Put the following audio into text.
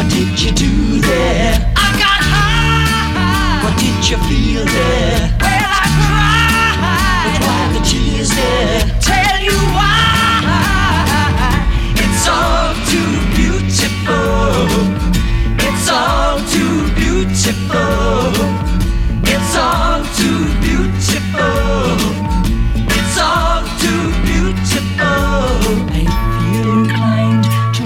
What did you do there? I got high. What did you feel?